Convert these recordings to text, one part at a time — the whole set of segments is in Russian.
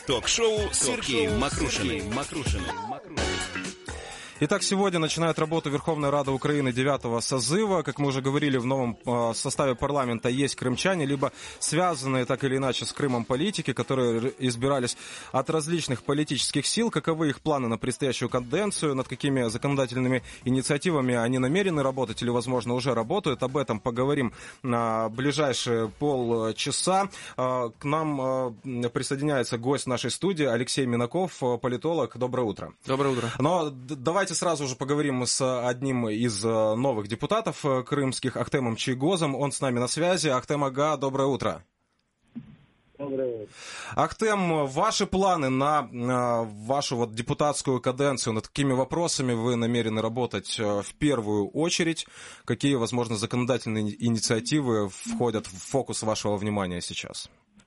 Ток-шоу с Сергеем Макрушиным. Итак, сегодня начинает работу Верховная Рада Украины 9-го созыва. Как мы уже говорили, в новом составе парламента есть крымчане, либо связанные так или иначе с Крымом политики, которые избирались от различных политических сил. Каковы их планы на предстоящую каденцию, над какими законодательными инициативами они намерены работать или, возможно, уже работают. Об этом поговорим на ближайшие полчаса. К нам присоединяется гость нашей студии Алексей Минаков, политолог. Доброе утро. Доброе утро. Но давайте сразу же поговорим с одним из новых депутатов крымских, Ахтемом Чийгозом. Он с нами на связи. Ахтем ага, доброе утро. Доброе утро. Ахтем, ваши планы на вашу депутатскую каденцию, над какими вопросами вы намерены работать в первую очередь? Какие, возможно, законодательные инициативы входят в фокус вашего внимания сейчас?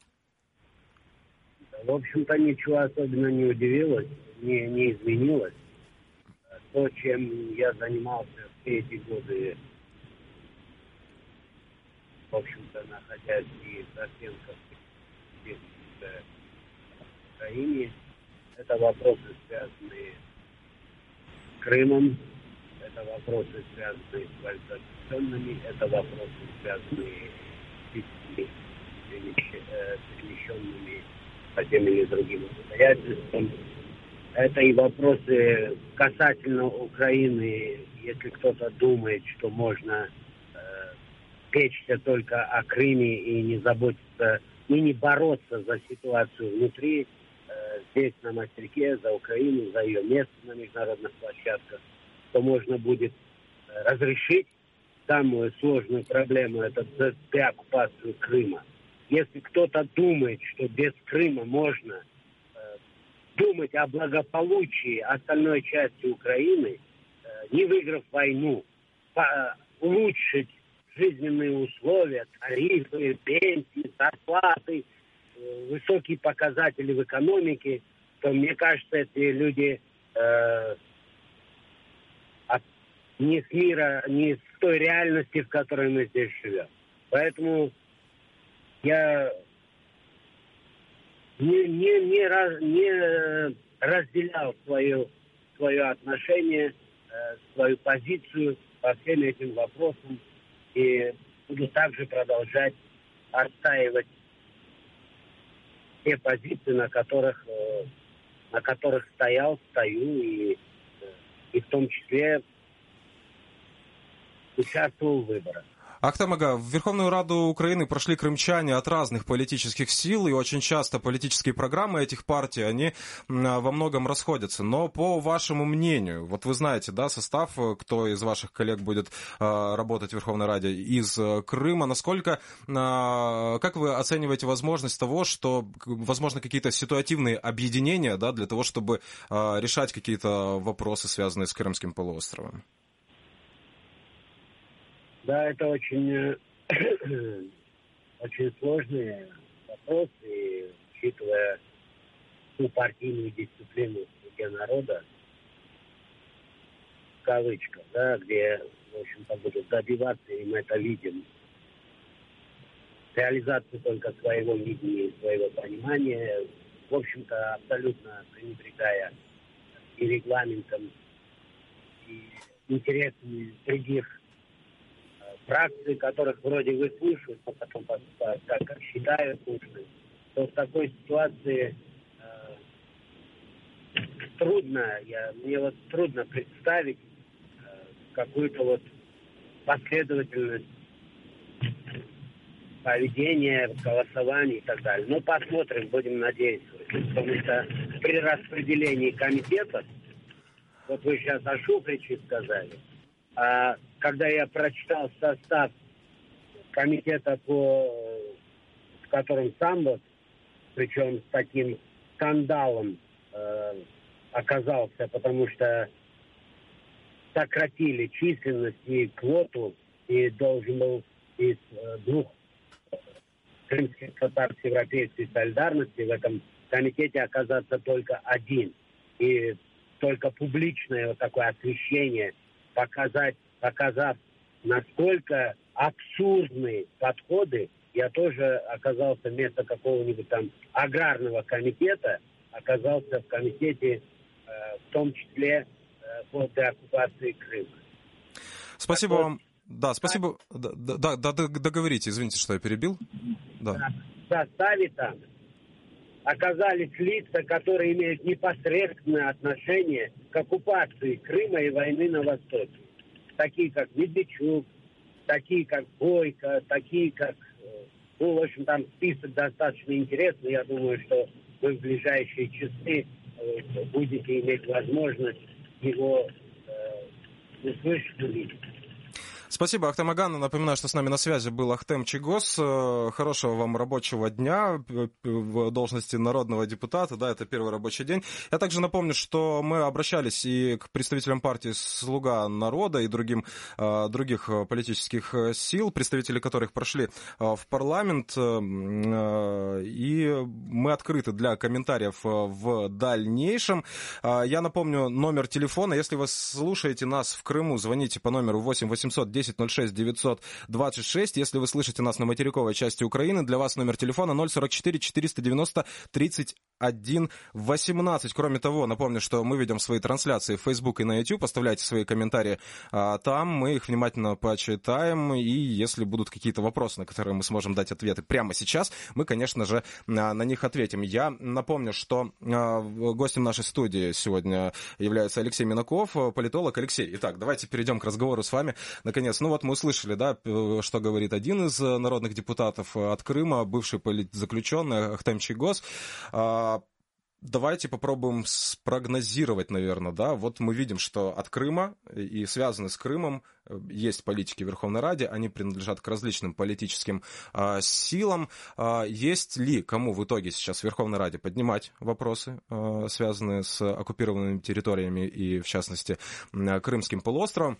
В общем-то, ничего особенно не удивилось, не изменилось. То, чем я занимался все эти годы, в общем-то, находясь и совсем в Украине, это вопросы, связанные с Крымом, это вопросы, связанные с вальсоблюденными, это вопросы, связанные с детьми, перемещенными по тем или другим обстоятельствам. Это и вопросы касательно Украины, если кто-то думает, что можно печься только о Крыме и не заботиться, и не бороться за ситуацию внутри, здесь на материке, за Украину, за ее место на международных площадках, то можно будет разрешить самую сложную проблему, это деоккупацию Крыма. Если кто-то думает, что без Крыма можно думать о благополучии остальной части Украины, не выиграв войну, улучшить жизненные условия, тарифы, пенсии, зарплаты, высокие показатели в экономике, то, мне кажется, эти люди не с мира, не с той реальности, в которой мы здесь живем. Поэтому я не разделял свое отношение, свою позицию по всем этим вопросам и буду также продолжать отстаивать те позиции, на которых стою и в том числе участвовал в выборах. Ахтем ага, в Верховную Раду Украины прошли крымчане от разных политических сил, и очень часто политические программы этих партий, они во многом расходятся. Но по вашему мнению, вот вы знаете, да, состав, кто из ваших коллег будет работать в Верховной Раде из Крыма, насколько, как вы оцениваете возможность того, что, возможно, какие-то ситуативные объединения, да, для того, чтобы решать какие-то вопросы, связанные с Крымским полуостровом? Да, это очень сложный вопрос, и учитывая ту партийную дисциплину среди народа, в кавычках, да, где, в общем-то, будут добиваться, и мы это видим, реализацию только своего видения и своего понимания, в общем-то, абсолютно пренебрегая и регламентом, и интересами других фракции, которых вроде бы слушают, но потом поступают так, как считают нужным, то в такой ситуации мне трудно представить какую-то последовательность поведения, голосования и так далее. Но посмотрим, будем надеяться. Потому что при распределении комитетов, вот вы сейчас о Шуфриче сказали, а когда я прочитал состав комитета, в котором сам причем с таким скандалом оказался, потому что сократили численность и квоту, и должен был из двух крымских татар с европейской солидарности в этом комитете оказаться только один. И только публичное такое освещение показав, насколько абсурдны подходы, я тоже оказался вместо какого-нибудь там аграрного комитета, оказался в комитете, в том числе по деоккупации Крыма. Спасибо вам. Да, спасибо. Да, договорите, извините, что я перебил. Да. В составе там оказались лица, которые имеют непосредственное отношение к оккупации Крыма и войны на Востоке. Такие, как Медведчук, такие, как Бойко, такие, как... Ну, в общем, там список достаточно интересный. Я думаю, что вы в ближайшие часы будете иметь возможность его услышать, увидеть. Спасибо, Ахтем Аган. Напоминаю, что с нами на связи был Ахтем Чийгоз. Хорошего вам рабочего дня в должности народного депутата. Да, это первый рабочий день. Я также напомню, что мы обращались и к представителям партии «Слуга народа» и других политических сил, представители которых прошли в парламент. И мы открыты для комментариев в дальнейшем. Я напомню номер телефона. Если вы слушаете нас в Крыму, звоните по номеру 8 800 10 06 926. Если вы слышите нас на материковой части Украины, для вас номер телефона 044 490 31 18. Кроме того, напомню, что мы ведем свои трансляции в Facebook и на YouTube. Оставляйте свои комментарии там, мы их внимательно почитаем. И если будут какие-то вопросы, на которые мы сможем дать ответы прямо сейчас, мы, конечно же, на них ответим. Я напомню, что гостем нашей студии сегодня является Алексей Минаков, политолог. Алексей, итак, давайте перейдем к разговору с вами. Наконец, ну вот мы услышали, да, что говорит один из народных депутатов от Крыма, бывший политзаключенный Ахтем Чийгоз. Давайте попробуем спрогнозировать, наверное, да. Вот мы видим, что от Крыма и связаны с Крымом есть политики в Верховной Раде, они принадлежат к различным политическим силам. Есть ли кому в итоге сейчас в Верховной Раде поднимать вопросы, связанные с оккупированными территориями и, в частности, Крымским полуостровом?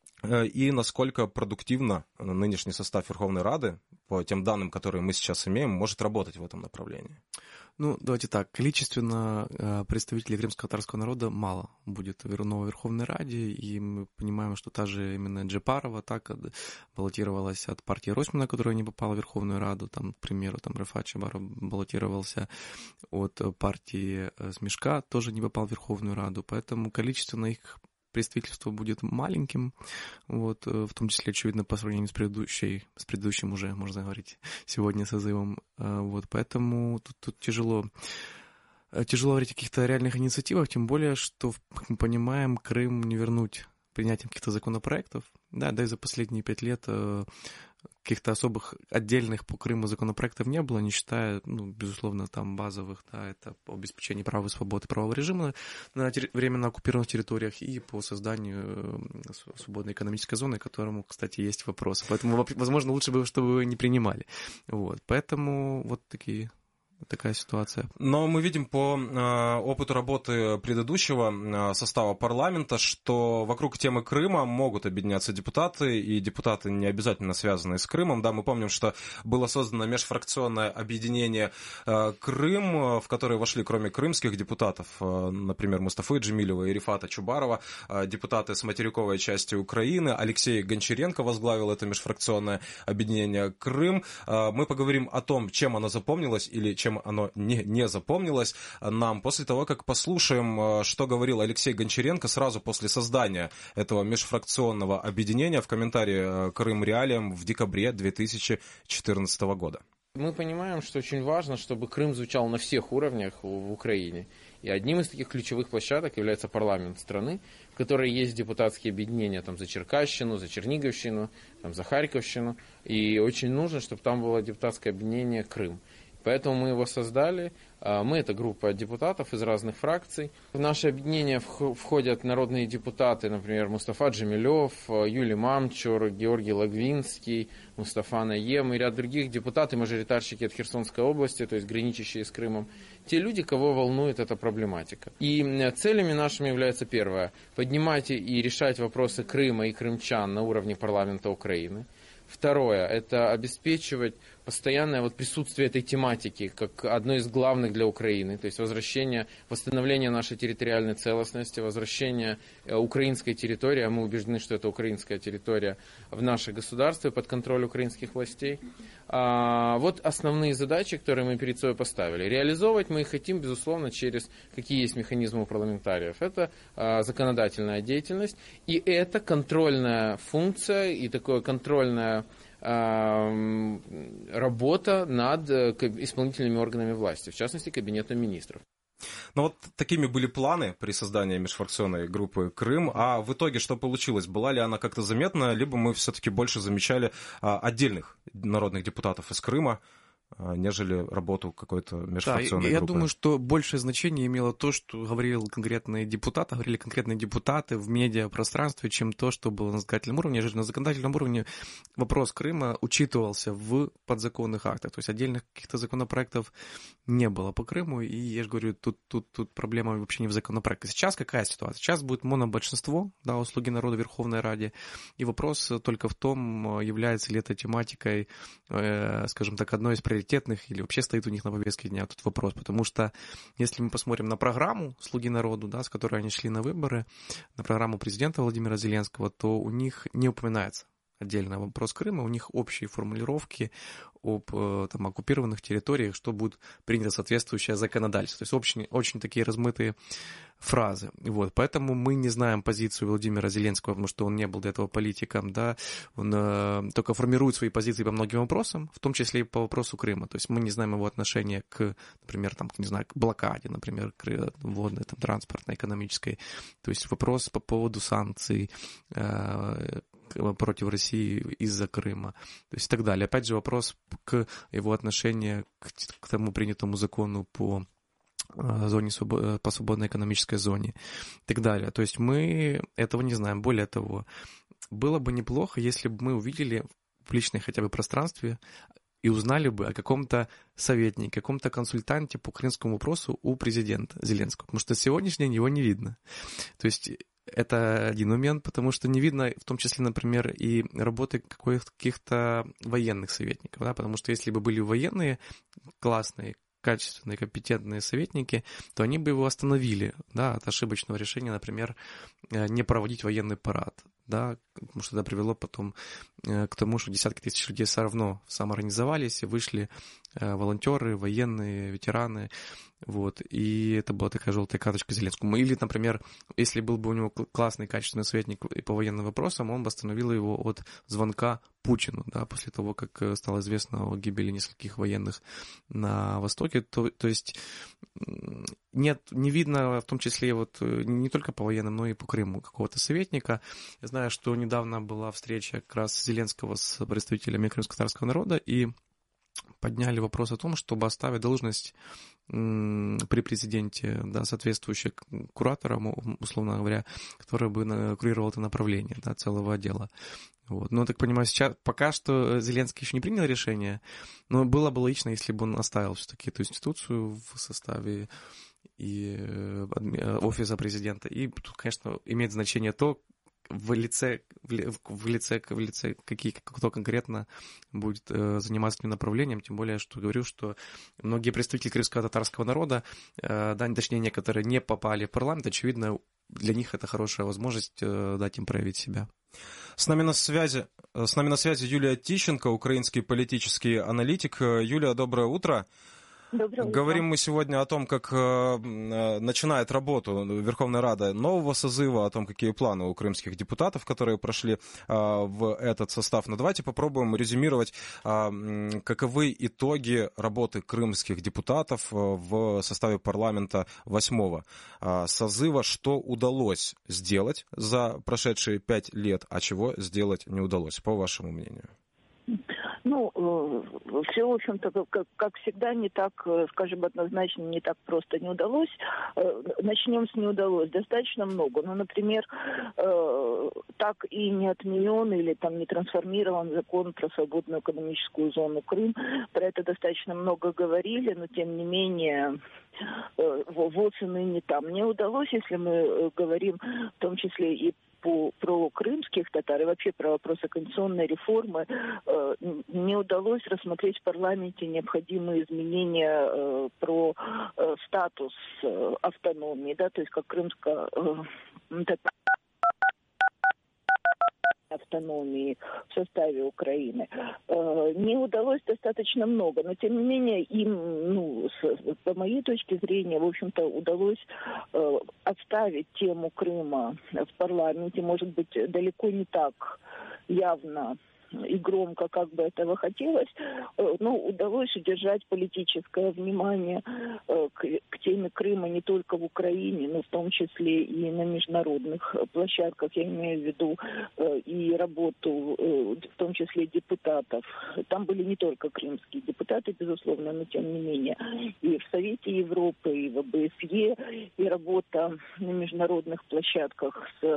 И насколько продуктивно нынешний состав Верховной Рады, по тем данным, которые мы сейчас имеем, может работать в этом направлении? Ну, давайте так. Количественно представителей крымско-татарского народа мало будет в новой Верховной Раде, и мы понимаем, что та же именно Джепарова так баллотировалась от партии Росмина, которая не попала в Верховную Раду, там, к примеру, там Рафат Чубаров баллотировался от партии Смешка, тоже не попал в Верховную Раду, поэтому количественно их представительство будет маленьким, вот, в том числе, очевидно, по сравнению с предыдущим уже, можно говорить, сегодня созывом, вот, поэтому тут тяжело говорить о каких-то реальных инициативах, тем более, что, как мы понимаем, Крым не вернуть принятием каких-то законопроектов, да и за последние 5 лет каких-то особых отдельных по Крыму законопроектов не было, не считая, безусловно, там базовых, да, это по обеспечению прав и свободы правового режима на временно оккупированных территориях и по созданию свободной экономической зоны, к которому, кстати, есть вопросы. Поэтому, возможно, лучше бы, чтобы вы не принимали. Вот. Поэтому вот такая ситуация. Но мы видим по опыту работы предыдущего состава парламента, что вокруг темы Крыма могут объединяться депутаты, и депутаты не обязательно связанные с Крымом. Да, мы помним, что было создано межфракционное объединение Крым, в которое вошли, кроме крымских депутатов, например, Мустафы Джемилева и Рифата Чубарова, депутаты с материковой части Украины. Алексей Гончаренко возглавил это межфракционное объединение Крым. Мы поговорим о том, чем оно запомнилось или чем оно не запомнилось нам после того, как послушаем, что говорил Алексей Гончаренко сразу после создания этого межфракционного объединения в комментарии Крым Реалиям в декабре 2014 года. Мы понимаем, что очень важно, чтобы Крым звучал на всех уровнях в Украине. И одним из таких ключевых площадок является парламент страны, в которой есть депутатские объединения там, за Черкащину, за Черниговщину, там, за Харьковщину. И очень нужно, чтобы там было депутатское объединение Крым. Поэтому мы его создали. Мы — это группа депутатов из разных фракций. В наше объединение входят народные депутаты, например, Мустафа Джемилев, Юлий Мамчур, Георгий Лагвинский, Мустафа Наем и ряд других депутатов, мажоритарщики от Херсонской области, то есть граничащие с Крымом. Те люди, кого волнует эта проблематика. И целями нашими является первое – поднимать и решать вопросы Крыма и крымчан на уровне парламента Украины. Второе – это обеспечивать постоянное присутствие этой тематики как одной из главных для Украины, то есть восстановление нашей территориальной целостности, возвращение украинской территории, а мы убеждены, что это украинская территория, в наше государство под контроль украинских властей. Вот основные задачи, которые мы перед собой поставили. Реализовывать мы их хотим, безусловно, через какие есть механизмы у парламентариев. Это законодательная деятельность, и это контрольная функция, и такое контрольная работа над исполнительными органами власти, в частности, Кабинетом министров. Ну вот такими были планы при создании межфракционной группы «Крым», а в итоге что получилось? Была ли она как-то заметна, либо мы все-таки больше замечали отдельных народных депутатов из Крыма, нежели работу какой-то межфракционной группы? Я думаю, что большее значение имело то, что говорили конкретные депутаты в медиапространстве, чем то, что было на законодательном уровне. На законодательном уровне вопрос Крыма учитывался в подзаконных актах, то есть отдельных каких-то законопроектов не было по Крыму, и я же говорю, тут проблема вообще не в законопроекте. Сейчас какая ситуация? Сейчас будет монобольшинство, да, у «Слуги народа» в Верховной Раде, и вопрос только в том, является ли эта тематикой, скажем так, одной из приоритетных или вообще стоит у них на повестке дня этот вопрос, потому что если мы посмотрим на программу «Слуги народу», да, с которой они шли на выборы, на программу президента Владимира Зеленского, то у них не упоминается отдельно вопрос Крыма, у них общие формулировки об там, оккупированных территориях, что будет принято соответствующее законодательство. То есть очень такие размытые фразы. Вот. Поэтому мы не знаем позицию Владимира Зеленского, потому что он не был до этого политиком, да, он только формирует свои позиции по многим вопросам, в том числе и по вопросу Крыма. То есть мы не знаем его отношения к, например, там, не знаю, к блокаде, например, к водной, там, транспортной, экономической. То есть вопрос по поводу санкций против России из-за Крыма, то есть и так далее. Опять же, вопрос к его отношению к тому принятому закону по свободной экономической зоне и так далее. То есть мы этого не знаем. Более того, было бы неплохо, если бы мы увидели в личной хотя бы пространстве и узнали бы о каком-то советнике, каком-то консультанте по крымскому вопросу у президента Зеленского, потому что сегодняшний день его не видно. То есть это один момент, потому что не видно, в том числе, например, и работы каких-то военных советников, да, потому что если бы были военные классные, качественные, компетентные советники, то они бы его остановили, да, от ошибочного решения, например, не проводить военный парад, да, потому что это привело потом к тому, что десятки тысяч людей все равно самоорганизовались и вышли волонтеры, военные, ветераны, вот, и это была такая желтая карточка Зеленскому. Или, например, если был бы у него классный, качественный советник по военным вопросам, он бы остановил его от звонка Путину, да, после того, как стало известно о гибели нескольких военных на Востоке, то есть не видно, в том числе вот не только по военным, но и по Крыму какого-то советника. Я знаю, что недавно была встреча как раз Зеленского с представителями крымско-татарского народа, и подняли вопрос о том, чтобы оставить должность при президенте, да, соответствующую кураторам, условно говоря, который бы курировал это направление, да, целого отдела. Вот. Но, я так понимаю, сейчас пока что Зеленский еще не принял решение, но было бы логично, если бы он оставил все-таки эту институцию в составе и офиса президента. И тут, конечно, имеет значение то, в лице кто конкретно будет заниматься этим направлением, тем более, что говорю, что многие представители крымского татарского народа, да, точнее, некоторые не попали в парламент, очевидно, для них это хорошая возможность дать им проявить себя. С нами на связи Юлия Тищенко, украинский политический аналитик. Юлия, доброе утро. Доброе утро. Говорим мы сегодня о том, как начинает работу Верховная Рада нового созыва, о том, какие планы у крымских депутатов, которые прошли в этот состав. Но давайте попробуем резюмировать, каковы итоги работы крымских депутатов в составе парламента 8-го созыва, что удалось сделать за прошедшие 5 лет, а чего сделать не удалось, по вашему мнению? Ну, все, в общем-то, как всегда, не так, скажем, однозначно, не так просто не удалось. Начнем с не удалось. Достаточно много. Ну, например, так и не отменен или там не трансформирован закон про свободную экономическую зону Крым. Про это достаточно много говорили, но тем не менее вот и ныне там. Не удалось, если мы говорим в том числе и про крымских татар и вообще про вопросы конституционной реформы, не удалось рассмотреть в парламенте необходимые изменения про статус автономии, да, то есть как крымская автономии в составе Украины. не удалось достаточно много, но тем не менее им, по моей точке зрения, в общем-то, удалось отставить тему Крыма в парламенте, может быть, далеко не так явно и громко, как бы этого хотелось, но удалось удержать политическое внимание к теме Крыма не только в Украине, но в том числе и на международных площадках. Я имею в виду и работу, в том числе депутатов. Там были не только крымские депутаты, безусловно, но тем не менее и в Совете Европы, и в ОБСЕ, и работа на международных площадках с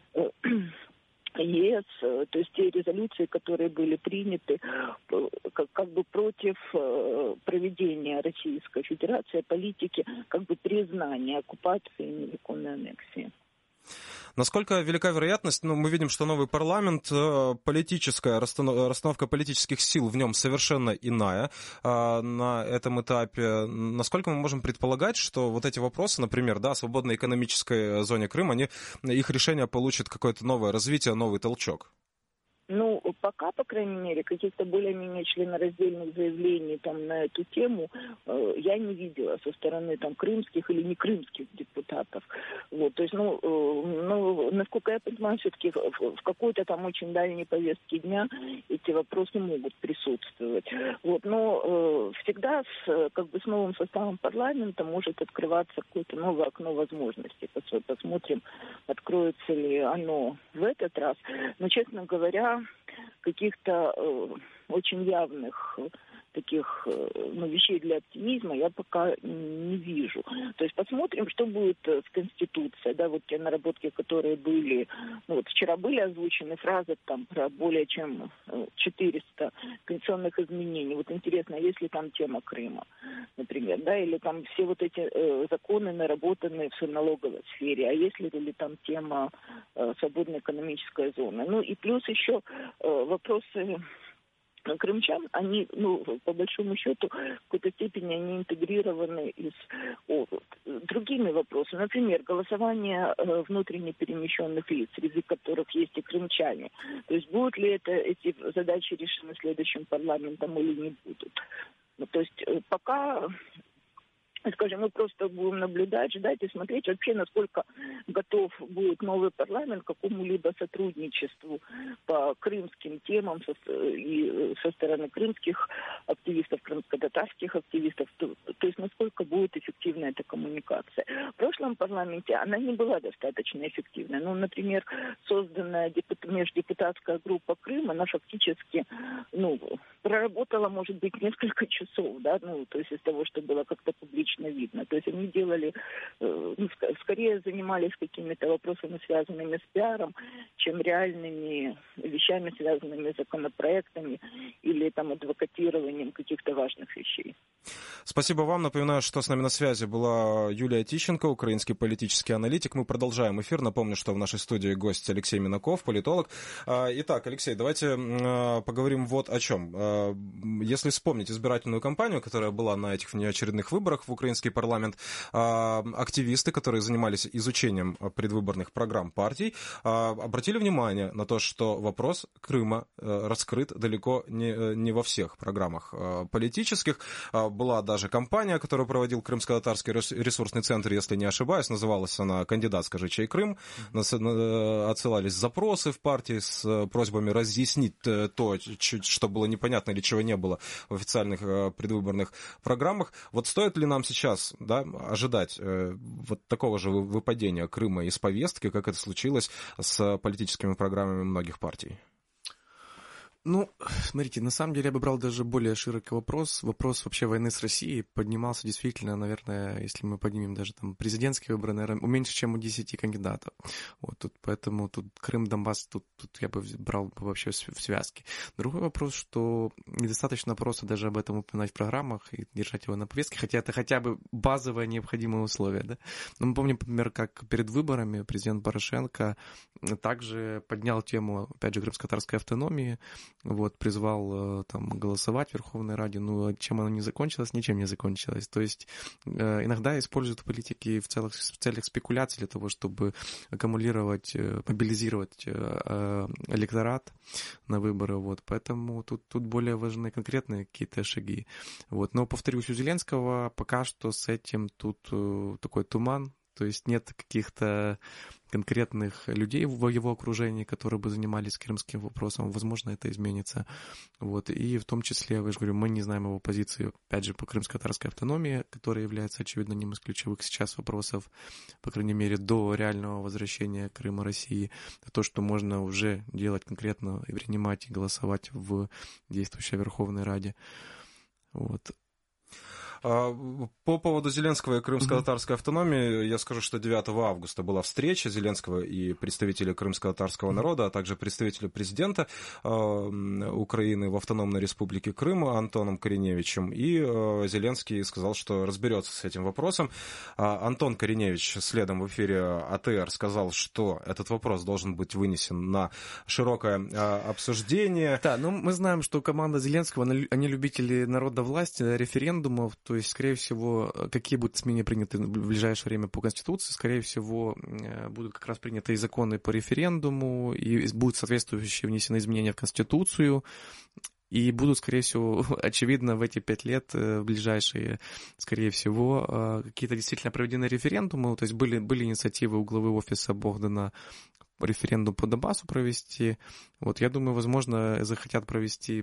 ЕС, то есть те резолюции, которые были приняты как бы против проведения Российской Федерации политики как бы признания оккупации и незаконной аннексии. Насколько велика вероятность, мы видим, что новый парламент, политическая расстановка политических сил в нем совершенно иная на этом этапе. Насколько мы можем предполагать, что вот эти вопросы, например, о свободной экономической зоне Крыма, их решение получит какое-то новое развитие, новый толчок? Пока, по крайней мере, каких-то более-менее членораздельных заявлений на эту тему я не видела со стороны крымских или некрымских депутатов. То есть, насколько я понимаю, все-таки в какой-то очень дальней повестке дня эти вопросы могут присутствовать. Но всегда с новым составом парламента может открываться какое-то новое окно возможностей. Посмотрим, откроется ли оно в этот раз. Но, честно говоря, каких-то очень явных таких вещей для оптимизма я пока не вижу. То есть посмотрим, что будет с Конституцией. Те наработки, которые были, вчера были озвучены фразы про более чем 400 конституционных изменений. Интересно, есть ли там тема Крыма, например, или все эти законы наработаны в налоговой сфере, а есть ли там тема свободной экономической зоны. И плюс еще вопросы крымчан, они, по большому счету, в какой-то степени они интегрированы с другими вопросами. Например, голосование внутренне перемещенных лиц, среди которых есть и крымчане. То есть будут ли эти задачи решены следующим парламентом или не будут. То есть пока, скажем, мы просто будем наблюдать, ждать и смотреть вообще, насколько готов будет новый парламент к какому-либо сотрудничеству по крымским темам и со стороны крымских активистов, крымско-татарских активистов, то есть насколько будет эффективна эта коммуникация. В прошлом парламенте она не была достаточно эффективной. Например, созданная междепутатская группа Крым, она фактически, проработала, может быть, несколько часов, то есть из того, что было как-то публично видно. То есть они делали, скорее занимались какими-то вопросами, связанными с пиаром, чем реальными вещами, связанными с законопроектами или адвокатированием каких-то важных вещей. Спасибо вам. Напоминаю, что с нами на связи была Юлия Тищенко, украинский политический аналитик. Мы продолжаем эфир. Напомню, что в нашей студии гость Алексей Минаков, политолог. Итак, Алексей, давайте поговорим вот о чем. Если вспомнить избирательную кампанию, которая была на этих внеочередных выборах в украинский парламент, активисты, которые занимались изучением предвыборных программ партий, обратили внимание на то, что вопрос Крыма раскрыт далеко не во всех программах политических. Была даже кампания, которую проводил Крымско-татарский ресурсный центр, если не ошибаюсь, называлась она «Кандидат, скажи, чей Крым?». Отсылались запросы в партии с просьбами разъяснить то, что было непонятно или чего не было в официальных предвыборных программах. Стоит ли нам сейчас ожидать такого же выпадения Крыма из повестки, как это случилось с политическими программами многих партий? Смотрите, на самом деле я бы брал даже более широкий вопрос. Вопрос вообще войны с Россией поднимался действительно, наверное, если мы поднимем даже президентские выборы, наверное, меньше, чем у 10 кандидатов. Поэтому тут Крым, Донбасс, тут я бы брал вообще в связке. Другой вопрос, что недостаточно просто даже об этом упоминать в программах и держать его на повестке, хотя это хотя бы базовое необходимое условие, Но мы помним, например, как перед выборами президент Порошенко также поднял тему, опять же, крымско-татарской автономии, вот, призвал там голосовать в Верховной Раде, но чем оно не закончилось? Ничем не закончилось. То есть иногда используют политики в целях спекуляций для того, чтобы аккумулировать, мобилизировать электорат на выборы, вот, поэтому тут более важны конкретные какие-то шаги, вот, но, повторюсь, у Зеленского пока что с этим тут такой туман, то есть нет каких-то конкретных людей в его окружении, которые бы занимались крымским вопросом. Возможно, это изменится. Вот. И в том числе, я же говорю, мы не знаем его позицию, опять же, по крымско-татарской автономии, которая является, очевидно, одним из ключевых сейчас вопросов, по крайней мере, до реального возвращения Крыма России. То, что можно уже делать конкретно и принимать, и голосовать в действующей Верховной Раде. Вот. По поводу Зеленского и крымско-татарской автономии, я скажу, что 9 августа была встреча Зеленского и представителей крымско-татарского народа, а также представителя президента Украины в автономной республике Крым Антоном Кориневичем. И Зеленский сказал, что разберется с этим вопросом. Антон Кориневич следом в эфире АТР сказал, что этот вопрос должен быть вынесен на широкое обсуждение. Да, ну мы знаем, что команда Зеленского, они любители народовластия, референдумов. То есть, скорее всего, какие будут изменения приняты в ближайшее время по Конституции, скорее всего, будут как раз приняты и законы по референдуму, и будут соответствующие внесены изменения в Конституцию, и будут, скорее всего, очевидно, в эти 5 лет, в ближайшие, скорее всего, какие-то действительно проведены референдумы, то есть были инициативы у главы офиса Богдана референдум по Донбассу провести. Вот, я думаю, возможно, захотят провести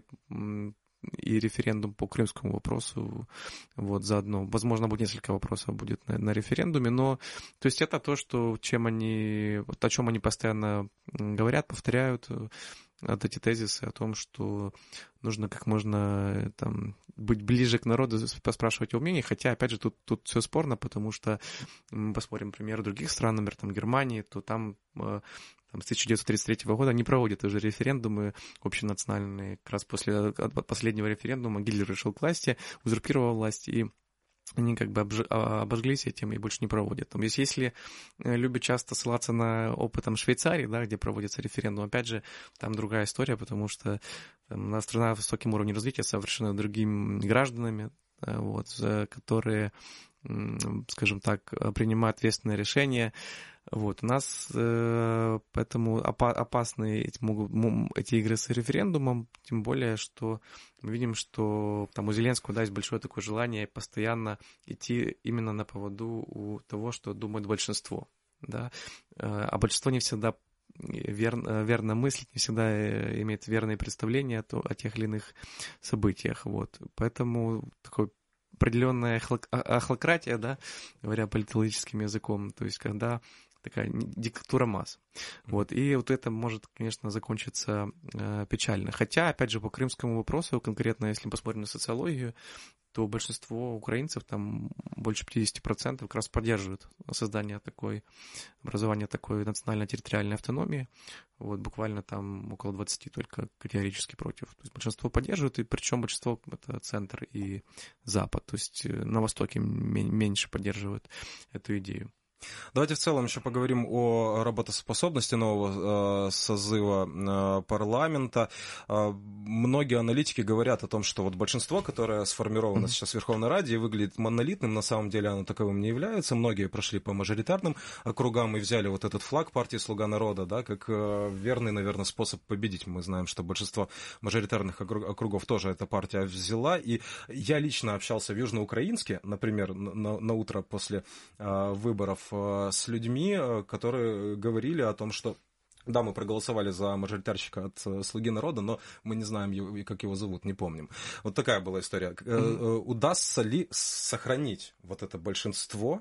и референдум по крымскому вопросу, вот, заодно. Возможно, будет несколько вопросов будет на референдуме, но, то есть, это то, о чем они постоянно говорят, повторяют, эти тезисы о том, что нужно как можно там быть ближе к народу, поспрашивать его мнение, хотя, опять же, тут все спорно, потому что мы посмотрим пример других стран, например, там Германии, то там с 1933 года не проводят уже референдумы общенациональные. Как раз после последнего референдума Гитлер пришел к власти, узурпировал власть, и они как бы обожглись этим и больше не проводят. То есть, если любят часто ссылаться на опыт Швейцарии, да, где проводится референдум, опять же, там другая история, потому что там, у нас страна с высоким уровнем развития, совершенно другими гражданами, вот, которые, скажем так, принимают ответственные решения. Вот, у нас поэтому опасны эти игры с референдумом, тем более, что мы видим, что там у Зеленского, да, есть большое такое желание постоянно идти именно на поводу у того, что думает большинство, да, а большинство не всегда верно мыслит, не всегда имеет верные представления о тех или иных событиях, вот, поэтому такой определенная охлократия, да, говоря политологическим языком, то есть когда такая диктатура масс. Вот. И вот это может, конечно, закончиться печально. Хотя, опять же, по крымскому вопросу, конкретно, если мы посмотрим на социологию, то большинство украинцев, там больше 50% как раз поддерживают образование такой национально-территориальной автономии. Вот, буквально там около 20 только категорически против. То есть большинство поддерживают, и причем большинство это центр и запад. То есть на Востоке меньше поддерживают эту идею. Давайте в целом еще поговорим о работоспособности нового созыва парламента. Многие аналитики говорят о том, что вот большинство, которое сформировано сейчас в Верховной Раде, выглядит монолитным, на самом деле оно таковым не является. Многие прошли по мажоритарным округам и взяли вот этот флаг партии «Слуга народа», да, как верный, наверное, способ победить. Мы знаем, что большинство мажоритарных округов тоже эта партия взяла. И я лично общался в Южноукраинске, например, на утро после выборов с людьми, которые говорили о том, что да, мы проголосовали за мажоритарщика от «Слуги народа», но мы не знаем, как его зовут, не помним. Вот такая была история. Удастся ли сохранить вот это большинство?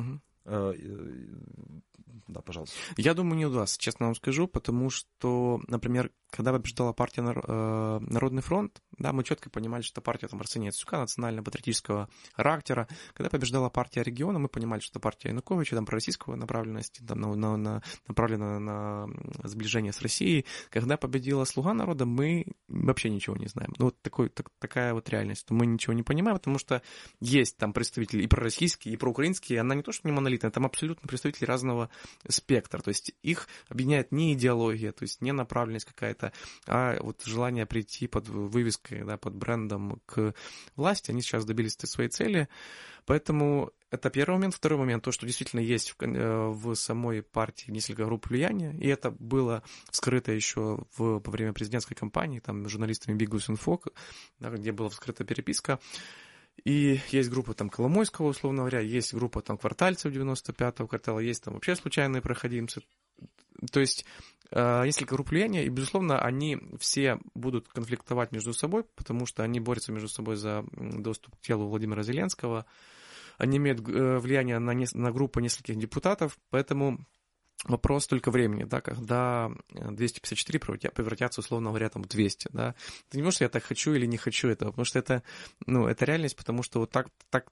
Да, пожалуйста. Я думаю, не удастся, честно вам скажу, потому что, например, когда побеждала партия Народный фронт, да, мы четко понимали, что партия там Арсения Яценюка, национально-патриотического характера. Когда побеждала партия региона, мы понимали, что партия Януковича, там, пророссийского направленности, там, направлена на сближение с Россией. Когда победила «Слуга народа», мы вообще ничего не знаем. Ну, вот такая вот реальность, что мы ничего не понимаем, потому что есть там представители и пророссийские, и проукраинские, она не то, что не монолитная, там абсолютно представители разного спектра. То есть их объединяет не идеология, то есть не направленность какая-то, а вот желание прийти под вывеской, да, под брендом к власти. Они сейчас добились своей цели. Поэтому это первый момент. Второй момент, то, что действительно есть в самой партии несколько групп влияния, и это было вскрыто еще во время президентской кампании, там, журналистами Bigус.info, да, где была вскрыта переписка. И есть группа там Коломойского, условно говоря, есть группа там квартальцев 95-го квартала, есть там вообще случайные проходимцы. То есть несколько групп влияния, и, безусловно, они все будут конфликтовать между собой, потому что они борются между собой за доступ к телу Владимира Зеленского. Они имеют влияние на группу нескольких депутатов, поэтому вопрос только времени, да, когда 254 превратятся, условно говоря, там, в 200, да. Это не потому, что я так хочу или не хочу этого, потому что это, ну, это реальность, потому что вот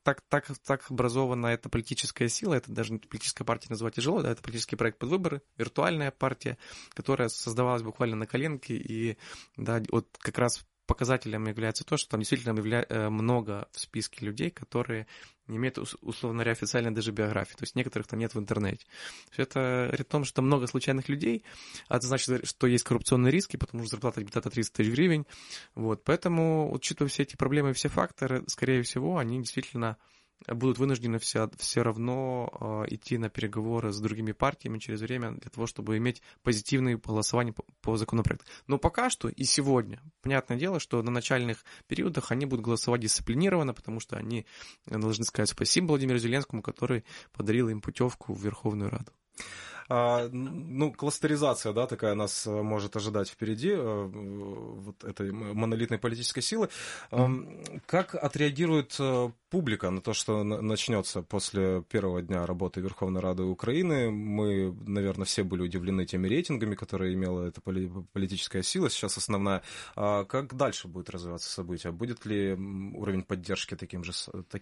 так образована эта политическая сила, это даже политическая партия назвать тяжело, да, это политический проект под выборы, виртуальная партия, которая создавалась буквально на коленке, и, да, вот как раз показателем является то, что там действительно много в списке людей, которые не имеют, условно говоря, официальной даже биографии. То есть некоторых там нет в интернете. Все это говорит о том, что много случайных людей, а это значит, что есть коррупционные риски, потому что зарплата депутата 300 тысяч гривен. Вот. Поэтому, учитывая все эти проблемы и все факторы, скорее всего, они действительно будут вынуждены все равно идти на переговоры с другими партиями через время для того, чтобы иметь позитивные голосования по законопроекту. Но пока что и сегодня, понятное дело, что на начальных периодах они будут голосовать дисциплинированно, потому что они должны сказать спасибо Владимиру Зеленскому, который подарил им путевку в Верховную Раду. Ну, кластеризация, да, такая нас может ожидать впереди, вот этой монолитной политической силы. Как отреагирует публика на то, что начнется после первого дня работы Верховной Рады Украины? Мы, наверное, все были удивлены теми рейтингами, которые имела эта политическая сила, сейчас основная. Как дальше будет развиваться событие? Будет ли уровень поддержки таким же?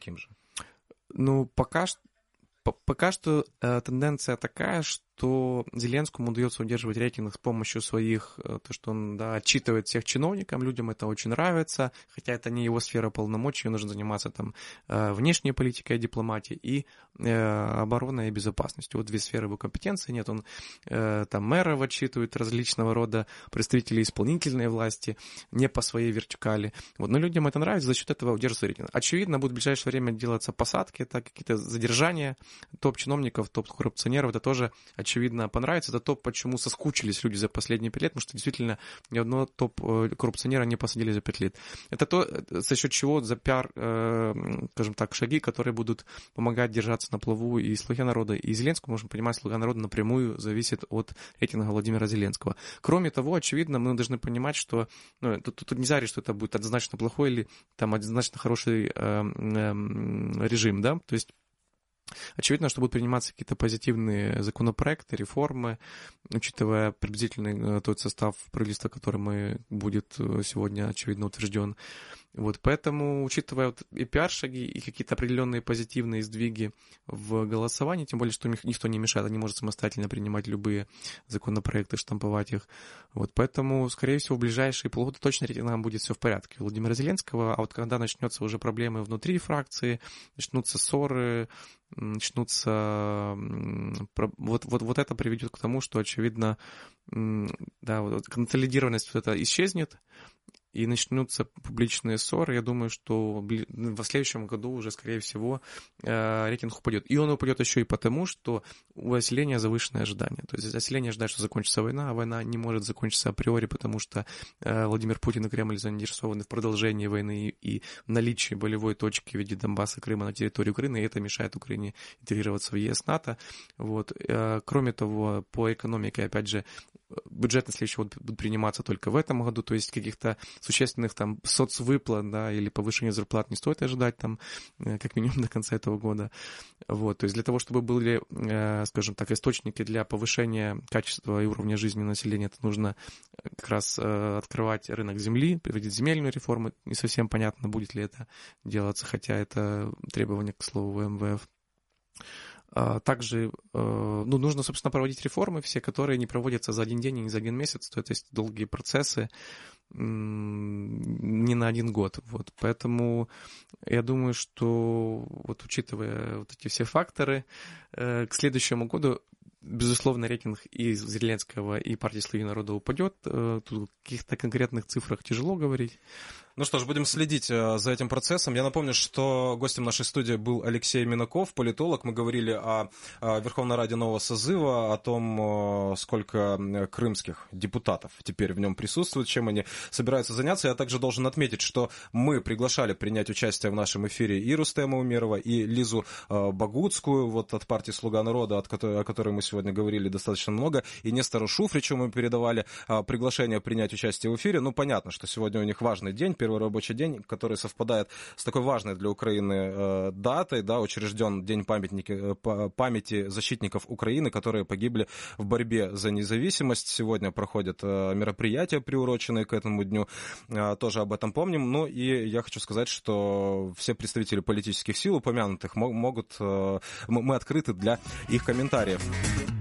Ну, пока что тенденция такая, что Зеленскому удается удерживать рейтинг с помощью своих, то, что он, да, отчитывает всех чиновникам, людям это очень нравится, хотя это не его сфера полномочий, нужно заниматься там внешней политикой, дипломатией и обороной и безопасностью. Вот две сферы его компетенции нет, он там мэров отчитывает, различного рода представителей исполнительной власти, не по своей вертикали. Вот, но людям это нравится, за счет этого удерживается рейтинг. Очевидно, будет в ближайшее время делаться посадки, это какие-то задержания топ-чиновников, топ-коррупционеров, это тоже очевидно понравится. Это то, почему соскучились люди за последние 5 лет, потому что действительно ни одного топ-коррупционера не посадили за 5 лет. Это то, за счет чего за пиар, скажем так, шаги, которые будут помогать держаться на плаву и «Слуге народа», и Зеленскому. Можем понимать, «Слуга народа» напрямую зависит от рейтинга Владимира Зеленского. Кроме того, очевидно, мы должны понимать, что тут нельзя говорить, что это будет однозначно плохой или там однозначно хороший режим, да, то есть очевидно, что будут приниматься какие-то позитивные законопроекты, реформы, учитывая приблизительный тот состав правительства, который будет сегодня, очевидно, утвержден. Вот, поэтому, учитывая вот и пиар-шаги, и какие-то определенные позитивные сдвиги в голосовании, тем более, что никто не мешает, они могут самостоятельно принимать любые законопроекты, штамповать их. Вот, поэтому, скорее всего, в ближайшие полгода точно рейтингом будет все в порядке у Владимира Зеленского, а вот когда начнется уже проблемы внутри фракции, начнутся ссоры, начнутся... Вот это приведет к тому, что, очевидно, да, вот консолидированность вот эта исчезнет, и начнутся публичные ссоры. Я думаю, что в следующем году уже, скорее всего, рейтинг упадет. И он упадет еще и потому, что у населения завышенные ожидания. То есть население ожидает, что закончится война, а война не может закончиться априори, потому что Владимир Путин и Кремль заинтересованы в продолжении войны и наличии болевой точки в виде Донбасса, Крыма на территории Украины, и это мешает Украине интегрироваться в ЕС, НАТО. Вот. Кроме того, по экономике, опять же, бюджет на следующий год будет приниматься только в этом году, то есть каких-то существенных там соцвыплат, да, или повышения зарплат не стоит ожидать там как минимум до конца этого года. Вот, то есть для того, чтобы были, скажем так, источники для повышения качества и уровня жизни населения, это нужно как раз открывать рынок земли, проводить земельную реформу. Не совсем понятно, будет ли это делаться, хотя это требование, к слову, МВФ. Также нужно, собственно, проводить реформы все, которые не проводятся за один день и не за один месяц, то есть долгие процессы, не на один год. Вот. Поэтому я думаю, что вот учитывая вот эти все факторы, к следующему году, безусловно, рейтинг и Зеленского, и партии «Слуги народа» упадет. Тут о каких-то конкретных цифрах тяжело говорить. Ну что ж, будем следить за этим процессом. Я напомню, что гостем нашей студии был Алексей Минаков, политолог. Мы говорили о Верховной Раде нового созыва, о том, сколько крымских депутатов теперь в нем присутствует, чем они собираются заняться. Я также должен отметить, что мы приглашали принять участие в нашем эфире и Рустема Умерова, и Лизу Богуцкую, вот от партии «Слуга народа», о которой мы сегодня говорили достаточно много, и Нестору Шуфричу мы передавали приглашение принять участие в эфире. Ну, понятно, что сегодня у них важный день, первый рабочий день, который совпадает с такой важной для Украины датой, да, учрежден День памяти защитников Украины, которые погибли в борьбе за независимость. Сегодня проходят мероприятия, приуроченные к этому дню, тоже об этом помним. Ну и я хочу сказать, что все представители политических сил, упомянутых, мы открыты для их комментариев.